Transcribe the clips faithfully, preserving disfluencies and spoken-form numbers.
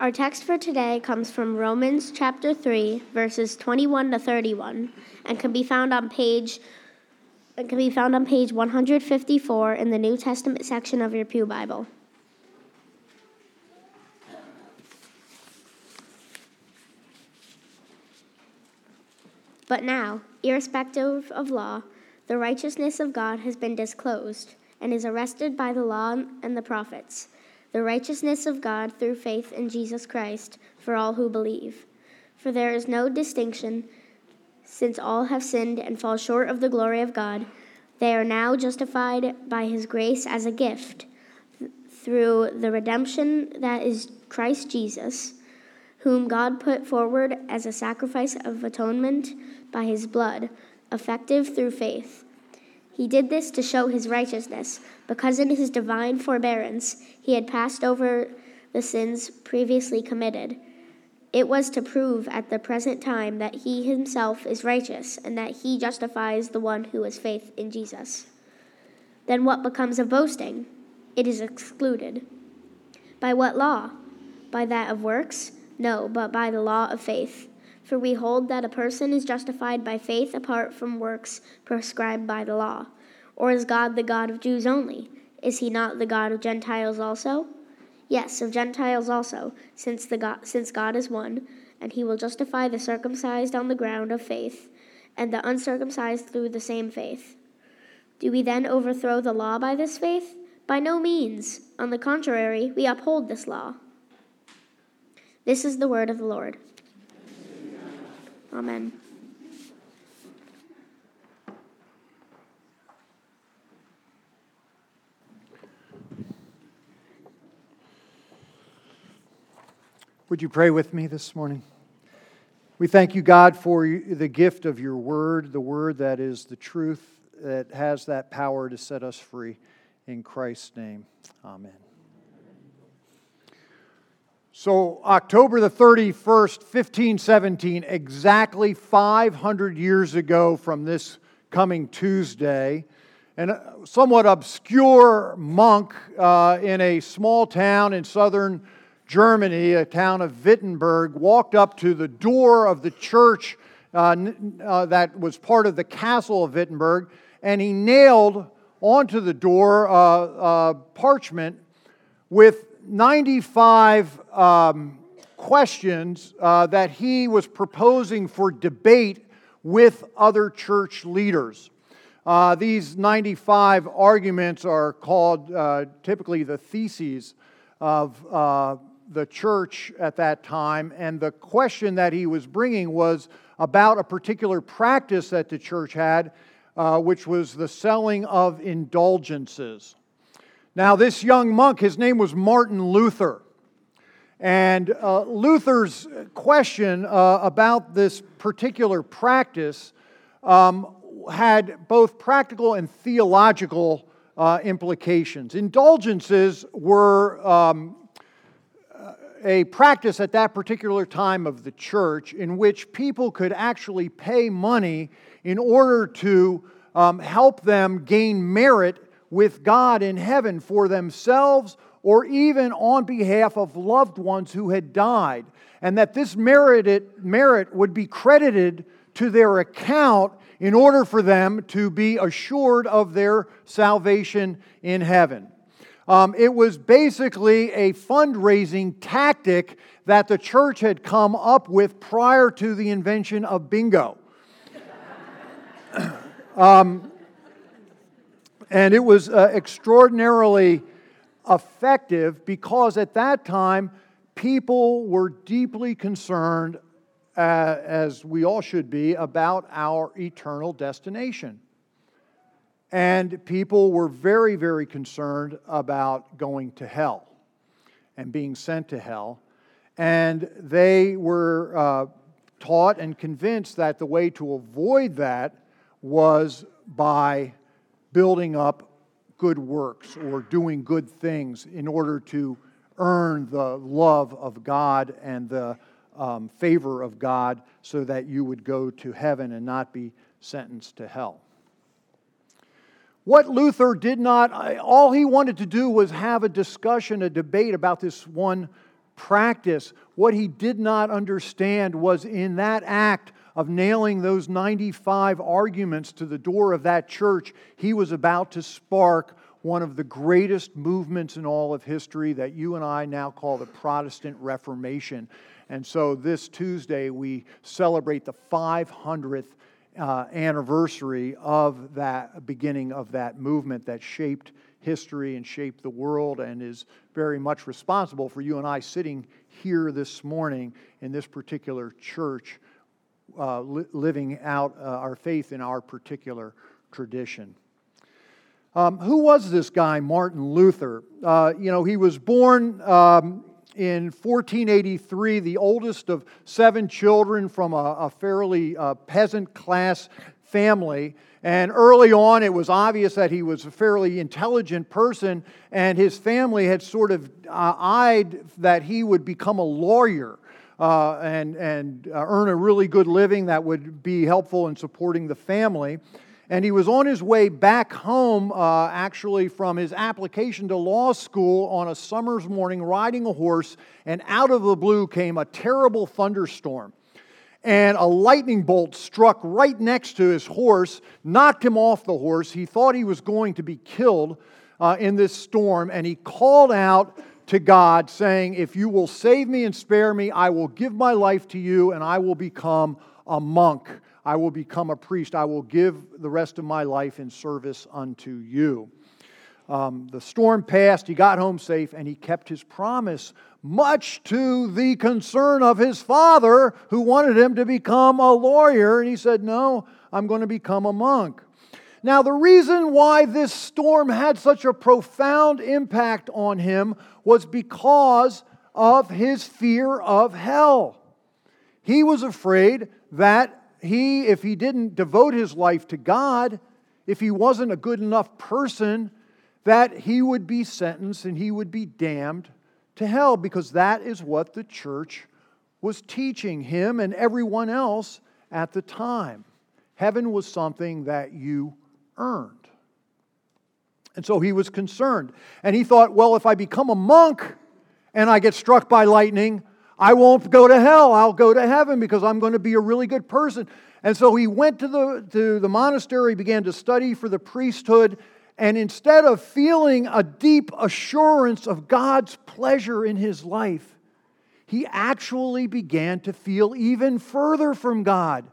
Our text for today comes from Romans chapter three, verses twenty-one to thirty-one, and can be found on page it can be found on page one hundred fifty-four in the New Testament section of your Pew Bible. But now, irrespective of law, the righteousness of God has been disclosed and is arrested by the law and the prophets, the righteousness of God through faith in Jesus Christ for all who believe. For there is no distinction, since all have sinned and fall short of the glory of God. They are now justified by his grace as a gift through the redemption that is Christ Jesus, whom God put forward as a sacrifice of atonement by his blood, effective through faith. He did this to show his righteousness, because in his divine forbearance he had passed over the sins previously committed. It was to prove at the present time that he himself is righteous, and that he justifies the one who has faith in Jesus. Then what becomes of boasting? It is excluded. By what law? By that of works? No, but by the law of faith. For we hold that a person is justified by faith apart from works prescribed by the law. Or is God the God of Jews only? Is he not the God of Gentiles also? Yes, of Gentiles also, since the God, since God is one, and he will justify the circumcised on the ground of faith, and the uncircumcised through the same faith. Do we then overthrow the law by this faith? By no means. On the contrary, we uphold this law. This is the word of the Lord. Amen. Would you pray with me this morning? We thank you, God, for the gift of your word, the word that is the truth, that has that power to set us free. In Christ's name, amen. So, October the thirty-first, fifteen seventeen, exactly five hundred years ago from this coming Tuesday, a somewhat obscure monk uh, in a small town in southern Germany, a town of Wittenberg, walked up to the door of the church uh, uh, that was part of the castle of Wittenberg, and he nailed onto the door uh, uh, parchment with ninety-five um, questions uh, that he was proposing for debate with other church leaders. Uh, these ninety-five arguments are called uh, typically the theses of uh, the church at that time, and the question that he was bringing was about a particular practice that the church had, uh, which was the selling of indulgences. Now, this young monk, his name was Martin Luther. And uh, Luther's question uh, about this particular practice um, had both practical and theological uh, implications. Indulgences were um, a practice at that particular time of the church in which people could actually pay money in order to um, help them gain merit with God in heaven for themselves or even on behalf of loved ones who had died, and that this merited, merit would be credited to their account in order for them to be assured of their salvation in heaven. Um, it was basically a fundraising tactic that the church had come up with prior to the invention of bingo. um, And it was uh, extraordinarily effective because at that time, people were deeply concerned, uh, as we all should be, about our eternal destination. And people were very, very concerned about going to hell and being sent to hell. And they were uh, taught and convinced that the way to avoid that was by building up good works or doing good things in order to earn the love of God and the um, favor of God so that you would go to heaven and not be sentenced to hell. What Luther did not, all he wanted to do was have a discussion, a debate about this one practice. What he did not understand was in that act of nailing those ninety-five arguments to the door of that church, he was about to spark one of the greatest movements in all of history that you and I now call the Protestant Reformation. And so this Tuesday we celebrate the five hundredth uh, anniversary of that beginning of that movement that shaped history and shaped the world and is very much responsible for you and I sitting here this morning in this particular church, uh, li- living out uh, our faith in our particular tradition. Um, who was this guy, Martin Luther? Uh, you know, he was born um, in fourteen eighty-three, the oldest of seven children from a, a fairly uh, peasant class family. And early on, it was obvious that he was a fairly intelligent person, and his family had sort of uh, eyed that he would become a lawyer uh, and, and uh, earn a really good living that would be helpful in supporting the family. And he was on his way back home, uh, actually, from his application to law school on a summer's morning, riding a horse, and out of the blue came a terrible thunderstorm. And a lightning bolt struck right next to his horse, knocked him off the horse. He thought he was going to be killed uh, in this storm, and he called out to God, saying, "If you will save me and spare me, I will give my life to you, and I will become a monk. I will become a priest. I will give the rest of my life in service unto you." Um, the storm passed, he got home safe, and he kept his promise, much to the concern of his father, who wanted him to become a lawyer. And he said, "No, I'm going to become a monk." Now, the reason why this storm had such a profound impact on him was because of his fear of hell. He was afraid that he, if he didn't devote his life to God, if he wasn't a good enough person, that he would be sentenced and he would be damned to hell, because that is what the church was teaching him and everyone else at the time. Heaven was something that you earned. And so he was concerned. And he thought, well, if I become a monk and I get struck by lightning, I won't go to hell. I'll go to heaven because I'm going to be a really good person. And so he went to the, to the monastery, began to study for the priesthood. And instead of feeling a deep assurance of God's pleasure in his life, he actually began to feel even further from God.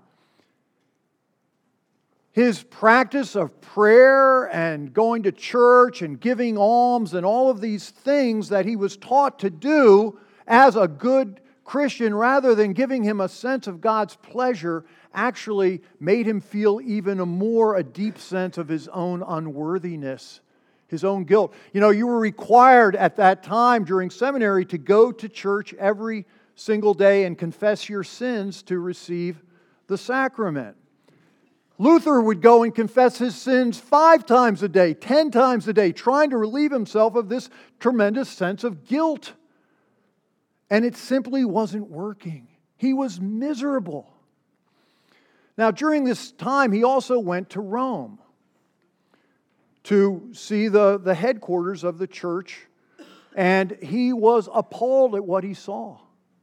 His practice of prayer and going to church and giving alms and all of these things that he was taught to do as a good Christian, rather than giving him a sense of God's pleasure, actually made him feel even a more a deep sense of his own unworthiness, his own guilt. You know, you were required at that time during seminary to go to church every single day and confess your sins to receive the sacrament. Luther would go and confess his sins five times a day, ten times a day, trying to relieve himself of this tremendous sense of guilt. And it simply wasn't working. He was miserable. Now, during this time, he also went to Rome to see the, the headquarters of the church, and he was appalled at what he saw.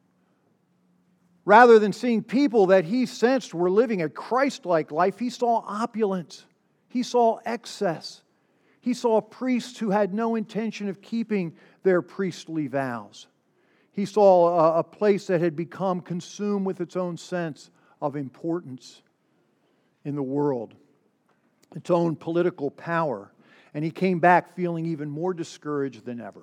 Rather than seeing people that he sensed were living a Christ-like life, he saw opulence. He saw excess. He saw priests who had no intention of keeping their priestly vows. He saw a, a place that had become consumed with its own sense of importance in the world, its own political power. And he came back feeling even more discouraged than ever.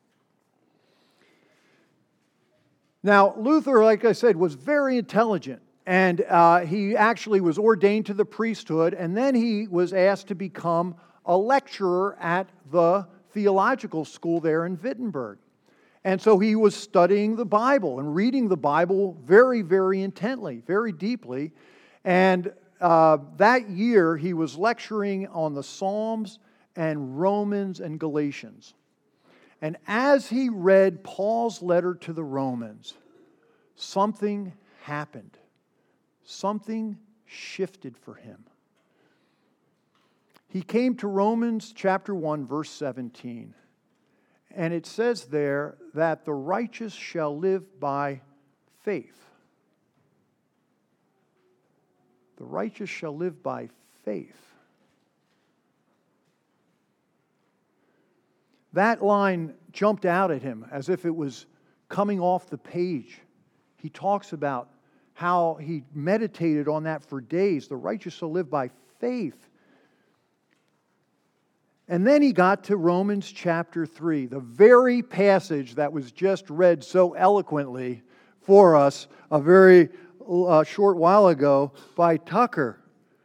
Now, Luther, like I said, was very intelligent, and uh, he actually was ordained to the priesthood, and then he was asked to become a lecturer at the theological school there in Wittenberg. And so he was studying the Bible and reading the Bible very, very intently, very deeply. And uh, that year, he was lecturing on the Psalms and Romans and Galatians. And as he read Paul's letter to the Romans, something happened. Something shifted for him. He came to Romans chapter one, verse seventeen. And it says there that the righteous shall live by faith. The righteous shall live by faith. That line jumped out at him as if it was coming off the page. He talks about how he meditated on that for days. The righteous shall live by faith. And then he got to Romans chapter three, the very passage that was just read so eloquently for us a very uh, short while ago by Tucker.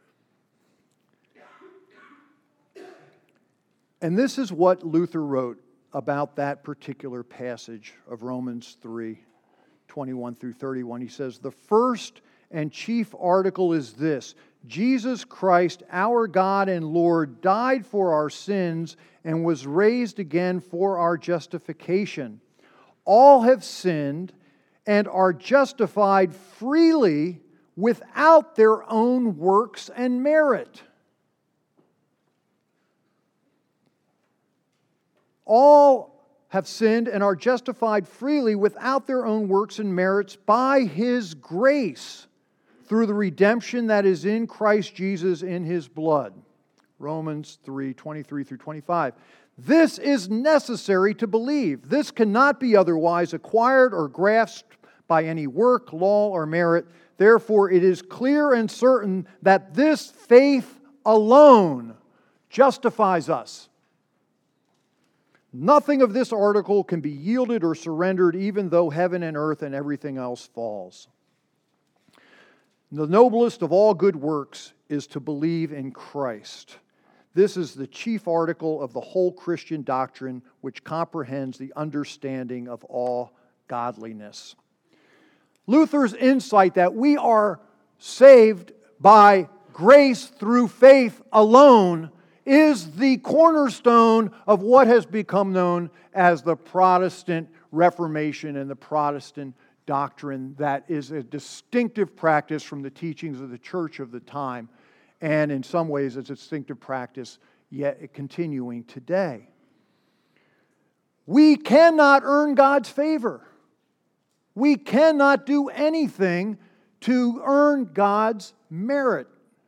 And this is what Luther wrote about that particular passage of Romans three, twenty-one through thirty-one. He says, "The first and chief article is this: Jesus Christ, our God and Lord, died for our sins and was raised again for our justification. All have sinned and are justified freely without their own works and merit." All have sinned and are justified freely without their own works and merits by His grace, through the redemption that is in Christ Jesus in His blood. Romans three, twenty-three through twenty-five. This is necessary to believe. This cannot be otherwise acquired or grasped by any work, law, or merit. Therefore, it is clear and certain that this faith alone justifies us. Nothing of this article can be yielded or surrendered, even though heaven and earth and everything else falls. The noblest of all good works is to believe in Christ. This is the chief article of the whole Christian doctrine, which comprehends the understanding of all godliness. Luther's insight that we are saved by grace through faith alone is the cornerstone of what has become known as the Protestant Reformation and the Protestant doctrine that is a distinctive practice from the teachings of the church of the time, and in some ways it's a distinctive practice yet continuing today. We cannot earn God's favor. We cannot do anything to earn God's merit.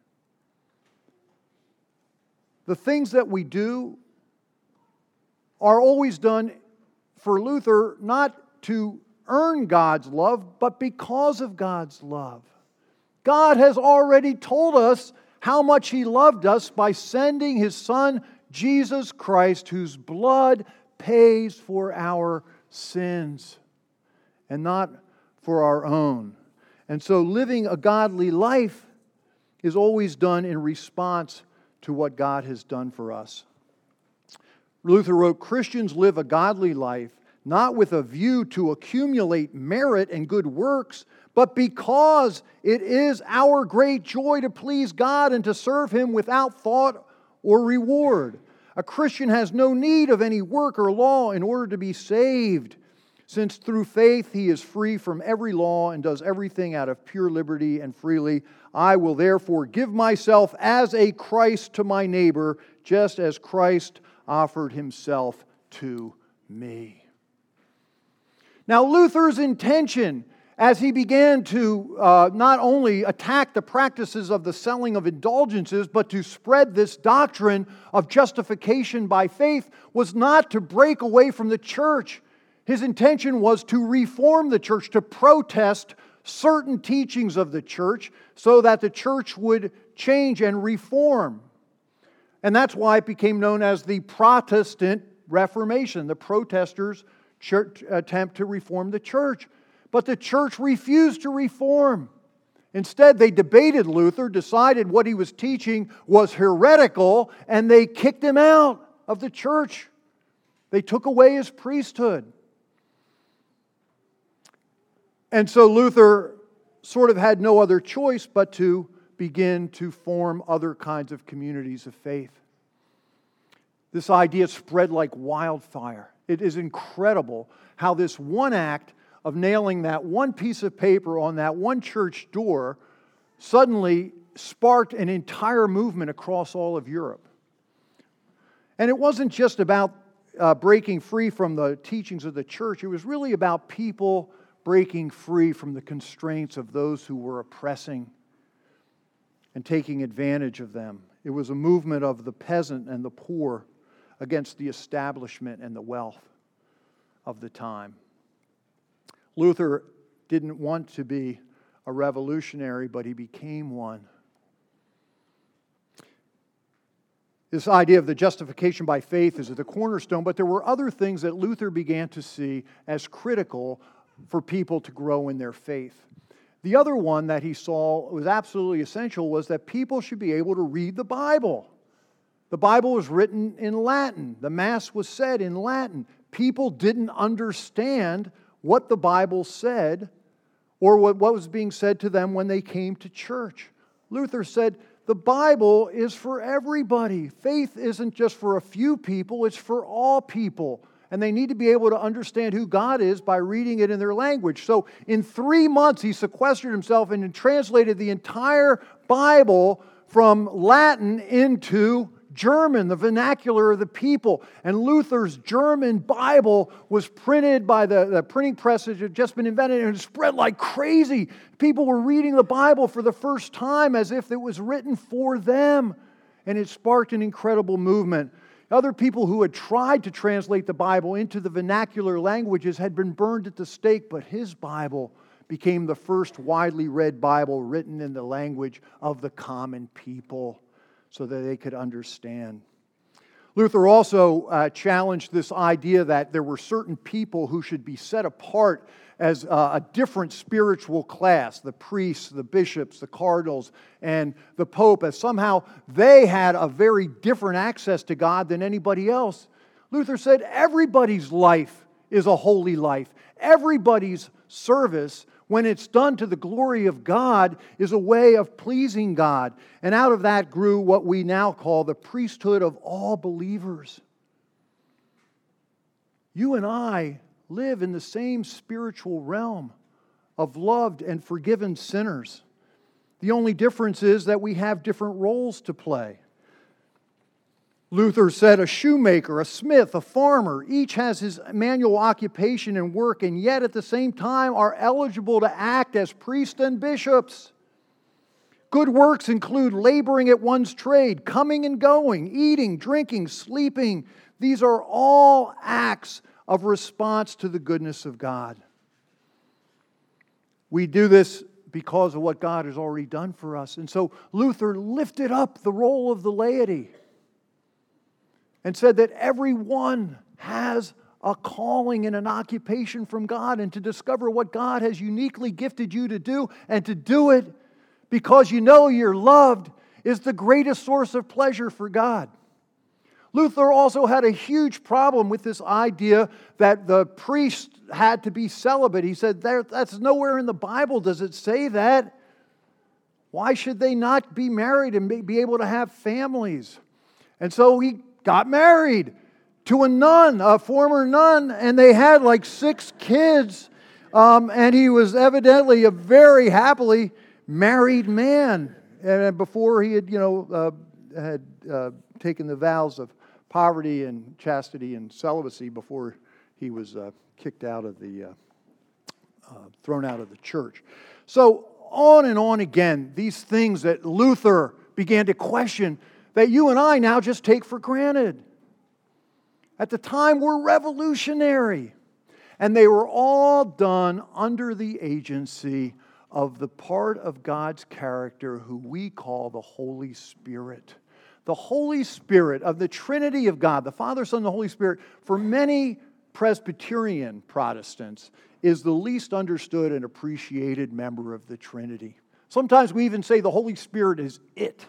The things that we do are always done for Luther not to earn God's love, but because of God's love. God has already told us how much He loved us by sending His Son, Jesus Christ, whose blood pays for our sins and not for our own. And so living a godly life is always done in response to what God has done for us. Luther wrote, "Christians live a godly life, not with a view to accumulate merit and good works, but because it is our great joy to please God and to serve Him without thought or reward. A Christian has no need of any work or law in order to be saved, since through faith he is free from every law and does everything out of pure liberty and freely. I will therefore give myself as a Christ to my neighbor, just as Christ offered Himself to me." Now, Luther's intention, as he began to uh, not only attack the practices of the selling of indulgences, but to spread this doctrine of justification by faith, was not to break away from the church. His intention was to reform the church, to protest certain teachings of the church so that the church would change and reform. And that's why it became known as the Protestant Reformation, the protesters' church attempt to reform the church. But the church refused to reform. Instead, they debated Luther, decided what he was teaching was heretical, and they kicked him out of the church. They took away his priesthood. And so Luther sort of had no other choice but to begin to form other kinds of communities of faith. This idea spread like wildfire. It is incredible how this one act of nailing that one piece of paper on that one church door suddenly sparked an entire movement across all of Europe. And it wasn't just about uh, breaking free from the teachings of the church. It was really about people breaking free from the constraints of those who were oppressing and taking advantage of them. It was a movement of the peasant and the poor against the establishment and the wealth of the time. Luther didn't want to be a revolutionary, but he became one. This idea of the justification by faith is at the cornerstone, but there were other things that Luther began to see as critical for people to grow in their faith. The other one that he saw was absolutely essential was that people should be able to read the Bible. The Bible was written in Latin. The Mass was said in Latin. People didn't understand what the Bible said or what, what was being said to them when they came to church. Luther said, the Bible is for everybody. Faith isn't just for a few people, it's for all people. And they need to be able to understand who God is by reading it in their language. So in three months, he sequestered himself and translated the entire Bible from Latin into German, the vernacular of the people. And Luther's German Bible was printed by the, the printing press that had just been invented, and it spread like crazy. People were reading the Bible for the first time as if it was written for them. And it sparked an incredible movement. Other people who had tried to translate the Bible into the vernacular languages had been burned at the stake, but his Bible became the first widely read Bible written in the language of the common people so that they could understand. Luther also uh, challenged this idea that there were certain people who should be set apart as uh, a different spiritual class, the priests, the bishops, the cardinals, and the Pope, as somehow they had a very different access to God than anybody else. Luther said everybody's life is a holy life. Everybody's service, when it's done to the glory of God, is a way of pleasing God. And out of that grew what we now call the priesthood of all believers. You and I live in the same spiritual realm of loved and forgiven sinners. The only difference is that we have different roles to play. Luther said a shoemaker, a smith, a farmer, each has his manual occupation and work, and yet at the same time are eligible to act as priests and bishops. Good works include laboring at one's trade, coming and going, eating, drinking, sleeping. These are all acts of response to the goodness of God. We do this because of what God has already done for us. And so Luther lifted up the role of the laity and said that everyone has a calling and an occupation from God, and to discover what God has uniquely gifted you to do and to do it because you know you're loved is the greatest source of pleasure for God. Luther also had a huge problem with this idea that the priest had to be celibate. He said, that's nowhere in the Bible does it say that. Why should they not be married and be able to have families? And so he got married to a nun, a former nun, and they had like six kids. Um, and he was evidently a very happily married man. And before he had, you know, uh, had uh, taken the vows of poverty and chastity and celibacy before he was uh, kicked out of the, uh, uh, thrown out of the church. So on and on again, these things that Luther began to question that you and I now just take for granted. At the time, were revolutionary. And they were all done under the agency of the part of God's character who we call the Holy Spirit. The Holy Spirit of the Trinity of God, the Father, Son, and the Holy Spirit, for many Presbyterian Protestants, is the least understood and appreciated member of the Trinity. Sometimes we even say the Holy Spirit is it.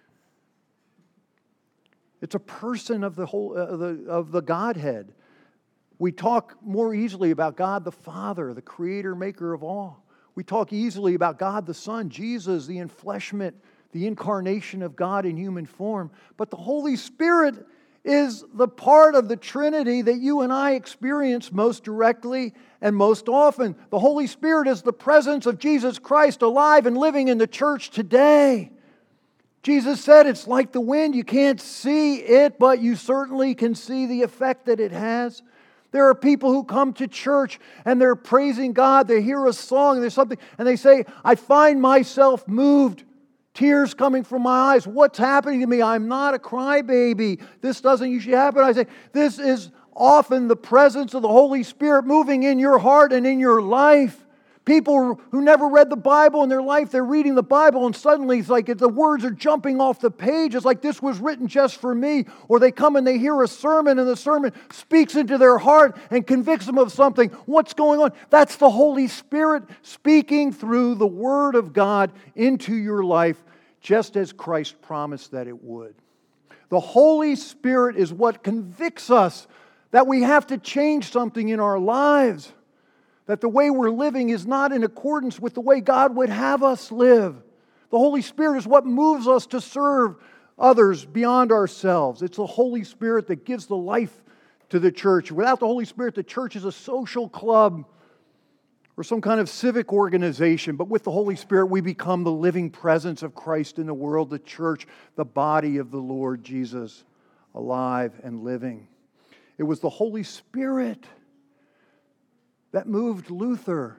It's a person of the whole uh, the, of the Godhead. We talk more easily about God the Father, the creator, maker of all. We talk easily about God the Son, Jesus, the enfleshment, the incarnation of God in human form. But the Holy Spirit is the part of the Trinity that you and I experience most directly and most often. The Holy Spirit is the presence of Jesus Christ alive and living in the church today. Jesus said it's like the wind. You can't see it, but you certainly can see the effect that it has. There are people who come to church and they're praising God. They hear a song and there's something, and they say, I find myself moved. Tears coming from my eyes. What's happening to me? I'm not a crybaby. This doesn't usually happen. I say, this is often the presence of the Holy Spirit moving in your heart and in your life. People who never read the Bible in their life, they're reading the Bible and suddenly it's like the words are jumping off the page. It's like this was written just for me. Or they come and they hear a sermon and the sermon speaks into their heart and convicts them of something. What's going on? That's the Holy Spirit speaking through the Word of God into your life, just as Christ promised that it would. The Holy Spirit is what convicts us that we have to change something in our lives. That the way we're living is not in accordance with the way God would have us live. The Holy Spirit is what moves us to serve others beyond ourselves. It's the Holy Spirit that gives the life to the church. Without the Holy Spirit, the church is a social club or some kind of civic organization. But with the Holy Spirit, we become the living presence of Christ in the world, the church, the body of the Lord Jesus, alive and living. It was the Holy Spirit that moved Luther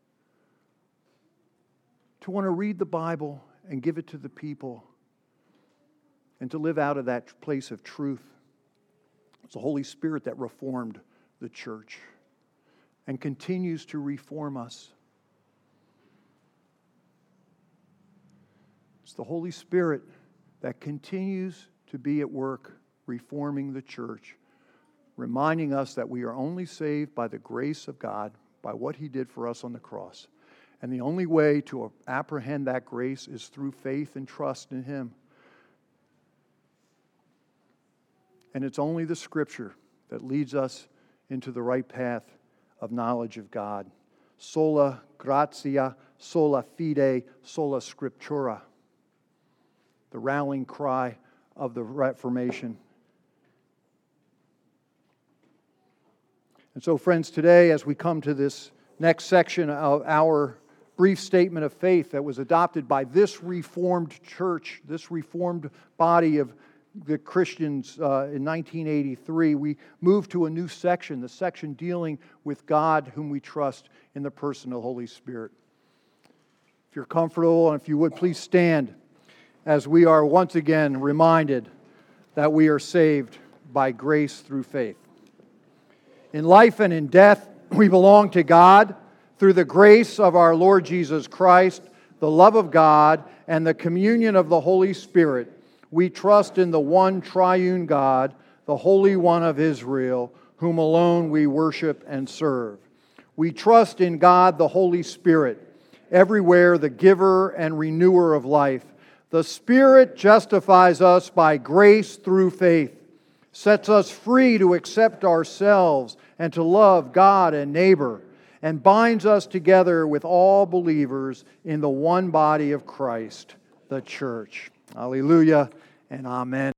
to want to read the Bible and give it to the people and to live out of that place of truth. It's the Holy Spirit that reformed the church and continues to reform us. It's the Holy Spirit that continues to be at work reforming the church, reminding us that we are only saved by the grace of God, by what He did for us on the cross. And the only way to apprehend that grace is through faith and trust in Him. And it's only the Scripture that leads us into the right path of knowledge of God. Sola gratia, sola fide, sola scriptura. The rallying cry of the Reformation. And so, friends, today, as we come to this next section of our brief statement of faith that was adopted by this Reformed church, this Reformed body of the Christians uh, in nineteen eighty-three, we move to a new section, the section dealing with God whom we trust in the person of the Holy Spirit. If you're comfortable, and if you would please stand as we are once again reminded that we are saved by grace through faith. In life and in death, we belong to God through the grace of our Lord Jesus Christ, the love of God, and the communion of the Holy Spirit. We trust in the one triune God, the Holy One of Israel, whom alone we worship and serve. We trust in God, the Holy Spirit, everywhere the giver and renewer of life. The Spirit justifies us by grace through faith, sets us free to accept ourselves and to love God and neighbor, and binds us together with all believers in the one body of Christ, the church. Hallelujah and amen.